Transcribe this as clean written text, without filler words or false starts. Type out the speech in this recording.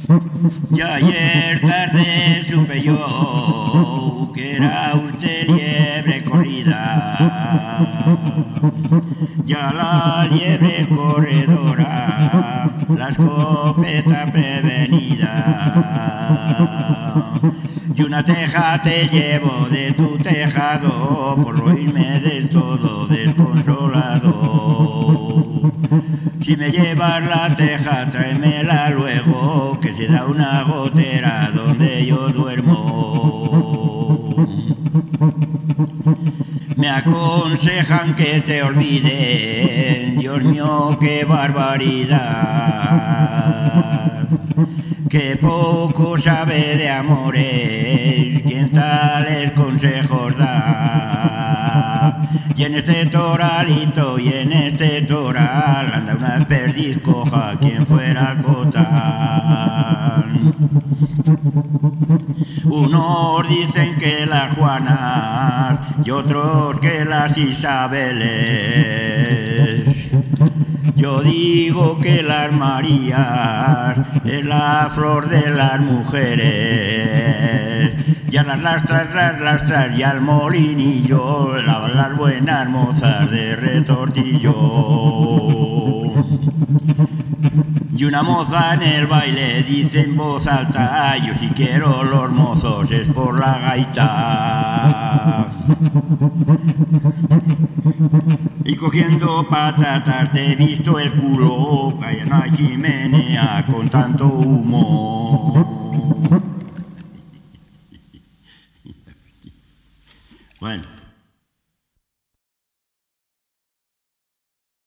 Ya ayer tarde supe yo que era usted liebre corrida, ya la liebre corredora, la escopeta prevenida. Y una teja te llevo de tu tejado por no irme del todo desconsolado. Si me llevas la teja, tráemela luego, que se da una gotera donde yo duermo. Me aconsejan que te olvides, Dios mío, qué barbaridad. Que poco sabe de amores quien tales consejos da. Y en este toralito y en este toral anda una perdiz coja quien fuera a cotar. Unos dicen que las Juanas y otros que las Isabeles. Yo digo que las Marías es la flor de las mujeres. Y a las lastras y al molinillo lavan las buenas mozas de retortillo. Y una moza en el baile dice en voz alta: yo si quiero los mozos es por la gaita. Y cogiendo patatas te he visto el culo, vaya una chimenea con tanto humo.